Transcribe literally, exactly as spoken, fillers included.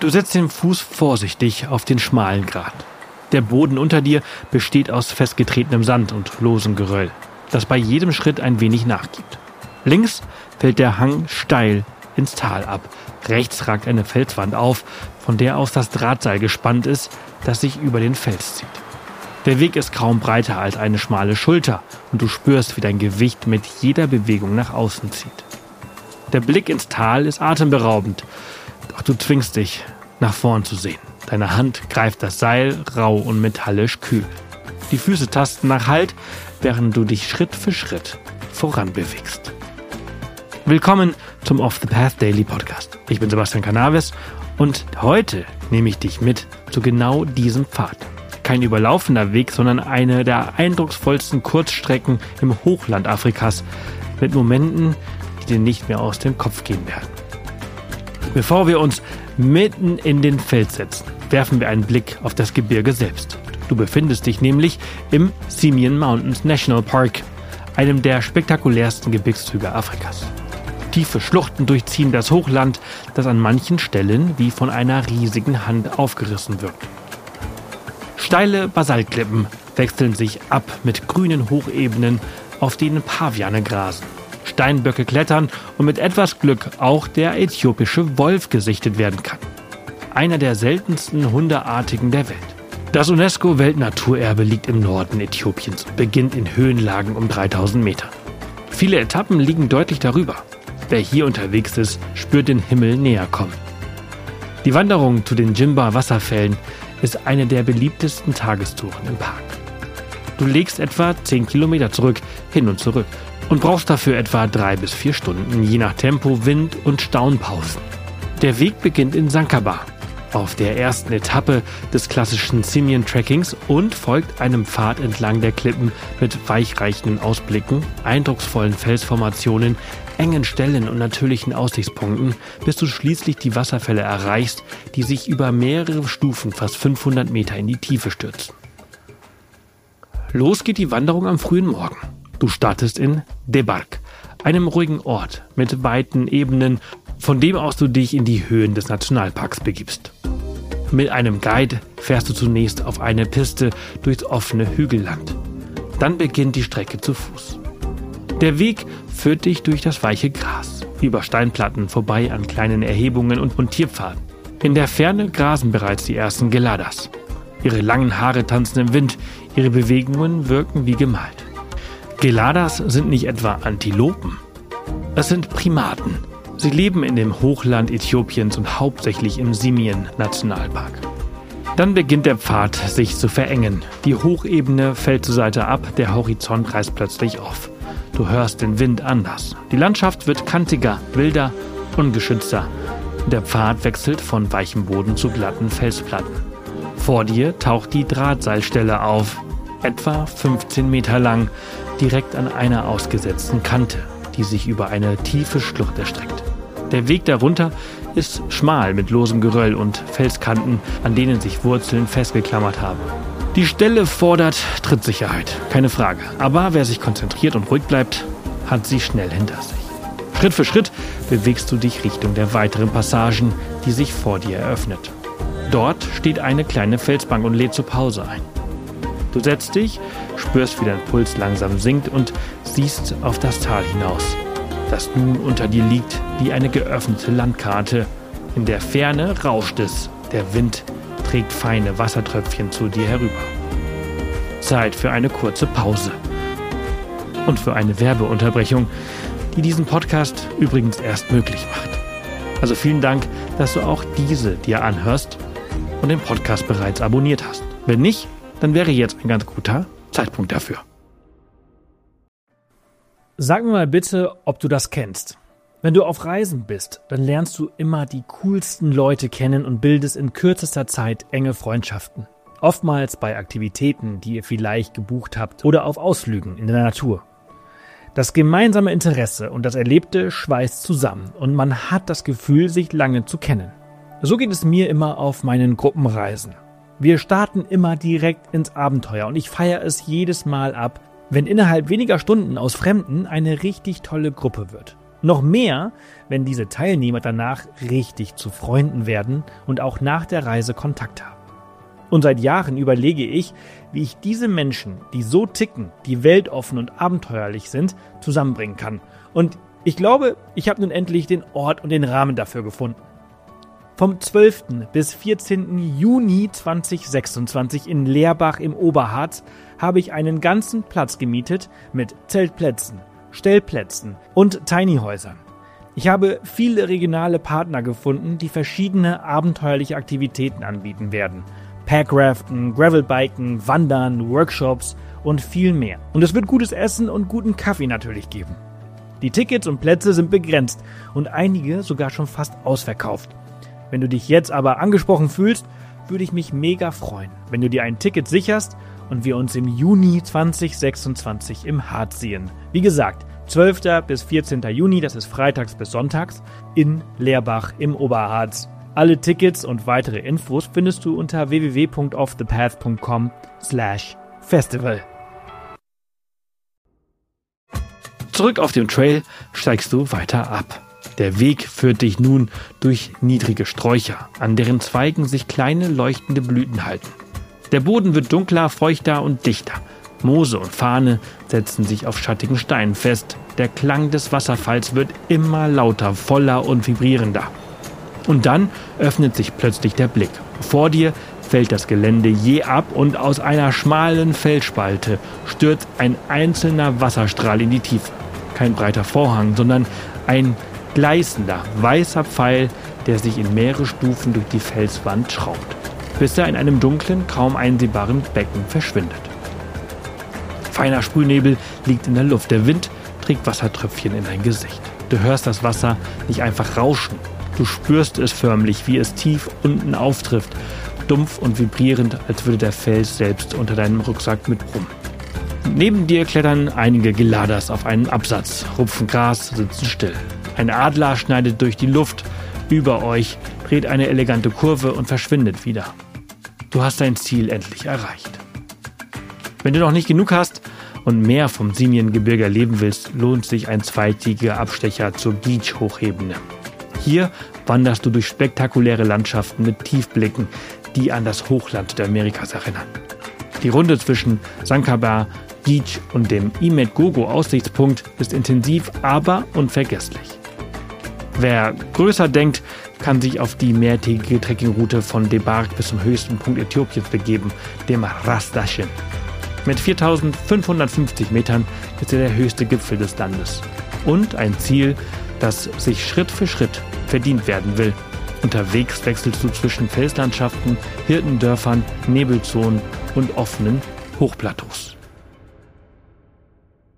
Du setzt den Fuß vorsichtig auf den schmalen Grat. Der Boden unter dir besteht aus festgetretenem Sand und losem Geröll, das bei jedem Schritt ein wenig nachgibt. Links fällt der Hang steil ins Tal ab. Rechts ragt eine Felswand auf, von der aus das Drahtseil gespannt ist, das sich über den Fels zieht. Der Weg ist kaum breiter als eine schmale Schulter und du spürst, wie dein Gewicht mit jeder Bewegung nach außen zieht. Der Blick ins Tal ist atemberaubend, doch du zwingst dich, nach vorn zu sehen. Deine Hand greift das Seil, rau und metallisch kühl. Die Füße tasten nach Halt, während du dich Schritt für Schritt voran bewegst. Willkommen zum Off the Path Daily Podcast. Ich bin Sebastian Canaves und heute nehme ich dich mit zu genau diesem Pfad. Kein überlaufender Weg, sondern eine der eindrucksvollsten Kurzstrecken im Hochland Afrikas mit Momenten, die dir nicht mehr aus dem Kopf gehen werden. Bevor wir uns mitten in den Fels setzen, werfen wir einen Blick auf das Gebirge selbst. Du befindest dich nämlich im Simien Mountains National Park, einem der spektakulärsten Gebirgszüge Afrikas. Tiefe Schluchten durchziehen das Hochland, das an manchen Stellen wie von einer riesigen Hand aufgerissen wirkt. Steile Basaltklippen wechseln sich ab mit grünen Hochebenen, auf denen Paviane grasen. Steinböcke klettern und mit etwas Glück auch der äthiopische Wolf gesichtet werden kann. Einer der seltensten Hundeartigen der Welt. Das UNESCO-Weltnaturerbe liegt im Norden Äthiopiens und beginnt in Höhenlagen um dreitausend Meter. Viele Etappen liegen deutlich darüber. Wer hier unterwegs ist, spürt den Himmel näher kommen. Die Wanderung zu den Jimba-Wasserfällen ist eine der beliebtesten Tagestouren im Park. Du legst etwa zehn Kilometer zurück, hin und zurück und brauchst dafür etwa drei bis vier Stunden, je nach Tempo, Wind und Staunpausen. Der Weg beginnt in Sankaba, auf der ersten Etappe des klassischen Simien-Trekkings und folgt einem Pfad entlang der Klippen mit weichreichenden Ausblicken, eindrucksvollen Felsformationen, engen Stellen und natürlichen Aussichtspunkten, bis du schließlich die Wasserfälle erreichst, die sich über mehrere Stufen fast fünfhundert Meter in die Tiefe stürzen. Los geht die Wanderung am frühen Morgen. Du startest in Debark, einem ruhigen Ort mit weiten Ebenen, von dem aus du dich in die Höhen des Nationalparks begibst. Mit einem Guide fährst du zunächst auf eine Piste durchs offene Hügelland. Dann beginnt die Strecke zu Fuß. Der Weg führt dich durch das weiche Gras, über Steinplatten vorbei an kleinen Erhebungen und, und Tierpfaden. In der Ferne grasen bereits die ersten Geladas. Ihre langen Haare tanzen im Wind, ihre Bewegungen wirken wie gemalt. Geladas sind nicht etwa Antilopen. Es sind Primaten. Sie leben in dem Hochland Äthiopiens und hauptsächlich im Simien-Nationalpark. Dann beginnt der Pfad sich zu verengen. Die Hochebene fällt zur Seite ab, der Horizont reißt plötzlich auf. Du hörst den Wind anders. Die Landschaft wird kantiger, wilder, ungeschützter. Der Pfad wechselt von weichem Boden zu glatten Felsplatten. Vor dir taucht die Drahtseilstelle auf, etwa fünfzehn Meter lang, direkt an einer ausgesetzten Kante, die sich über eine tiefe Schlucht erstreckt. Der Weg darunter ist schmal mit losem Geröll und Felskanten, an denen sich Wurzeln festgeklammert haben. Die Stelle fordert Trittsicherheit, keine Frage. Aber wer sich konzentriert und ruhig bleibt, hat sie schnell hinter sich. Schritt für Schritt bewegst du dich Richtung der weiteren Passagen, die sich vor dir eröffnet. Dort steht eine kleine Felsbank und lädt zur Pause ein. Du setzt dich, spürst, wie dein Puls langsam sinkt und siehst auf das Tal hinaus, das nun unter dir liegt wie eine geöffnete Landkarte. In der Ferne rauscht es, der Wind trägt feine Wassertröpfchen zu dir herüber. Zeit für eine kurze Pause. Und für eine Werbeunterbrechung, die diesen Podcast übrigens erst möglich macht. Also vielen Dank, dass du auch diese dir anhörst und den Podcast bereits abonniert hast. Wenn nicht, dann wäre jetzt ein ganz guter Zeitpunkt dafür. Sag mir mal bitte, ob du das kennst. Wenn du auf Reisen bist, dann lernst du immer die coolsten Leute kennen und bildest in kürzester Zeit enge Freundschaften. Oftmals bei Aktivitäten, die ihr vielleicht gebucht habt oder auf Ausflügen in der Natur. Das gemeinsame Interesse und das Erlebte schweißt zusammen und man hat das Gefühl, sich lange zu kennen. So geht es mir immer auf meinen Gruppenreisen. Wir starten immer direkt ins Abenteuer und ich feiere es jedes Mal ab, wenn innerhalb weniger Stunden aus Fremden eine richtig tolle Gruppe wird. Noch mehr, wenn diese Teilnehmer danach richtig zu Freunden werden und auch nach der Reise Kontakt haben. Und seit Jahren überlege ich, wie ich diese Menschen, die so ticken, die weltoffen und abenteuerlich sind, zusammenbringen kann. Und ich glaube, ich habe nun endlich den Ort und den Rahmen dafür gefunden. Vom zwölften bis vierzehnten Juni zweitausendsechsundzwanzig in Leerbach im Oberharz habe ich einen ganzen Platz gemietet mit Zeltplätzen, Stellplätzen und Tinyhäusern. Ich habe viele regionale Partner gefunden, die verschiedene abenteuerliche Aktivitäten anbieten werden. Packraften, Gravelbiken, Wandern, Workshops und viel mehr. Und es wird gutes Essen und guten Kaffee natürlich geben. Die Tickets und Plätze sind begrenzt und einige sogar schon fast ausverkauft. Wenn du dich jetzt aber angesprochen fühlst, würde ich mich mega freuen, wenn du dir ein Ticket sicherst und wir uns im Juni zweitausendsechsundzwanzig im Harz sehen. Wie gesagt, zwölften bis vierzehnten Juni, das ist freitags bis sonntags, in Leerbach im Oberharz. Alle Tickets und weitere Infos findest du unter w w w punkt off the path punkt com slash festival. Zurück auf dem Trail steigst du weiter ab. Der Weg führt dich nun durch niedrige Sträucher, an deren Zweigen sich kleine leuchtende Blüten halten. Der Boden wird dunkler, feuchter und dichter. Moose und Farne setzen sich auf schattigen Steinen fest. Der Klang des Wasserfalls wird immer lauter, voller und vibrierender. Und dann öffnet sich plötzlich der Blick. Vor dir fällt das Gelände je ab und aus einer schmalen Felsspalte stürzt ein einzelner Wasserstrahl in die Tiefe. Kein breiter Vorhang, sondern ein gleißender, weißer Pfeil, der sich in mehrere Stufen durch die Felswand schraubt, bis er in einem dunklen, kaum einsehbaren Becken verschwindet. Feiner Sprühnebel liegt in der Luft. Der Wind trägt Wassertröpfchen in dein Gesicht. Du hörst das Wasser nicht einfach rauschen. Du spürst es förmlich, wie es tief unten auftrifft, dumpf und vibrierend, als würde der Fels selbst unter deinem Rucksack mitbrummen. Neben dir klettern einige Geladas auf einen Absatz, rupfen Gras, sitzen still. Ein Adler schneidet durch die Luft, über euch dreht eine elegante Kurve und verschwindet wieder. Du hast dein Ziel endlich erreicht. Wenn du noch nicht genug hast und mehr vom Simien-Gebirge erleben willst, lohnt sich ein zweitägiger Abstecher zur Gyeech-Hochebene. Hier wanderst du durch spektakuläre Landschaften mit Tiefblicken, die an das Hochland der Amerikas erinnern. Die Runde zwischen Sankaba, Gyeech und dem Imet-Gogo-Aussichtspunkt ist intensiv, aber unvergesslich. Wer größer denkt, kann sich auf die mehrtägige Trekkingroute von Debark bis zum höchsten Punkt Äthiopiens begeben, dem Ras Dashen. Mit viertausendfünfhundertfünfzig Metern ist er der höchste Gipfel des Landes. Und ein Ziel, das sich Schritt für Schritt verdient werden will. Unterwegs wechselst du zwischen Felslandschaften, Hirtendörfern, Nebelzonen und offenen Hochplateaus.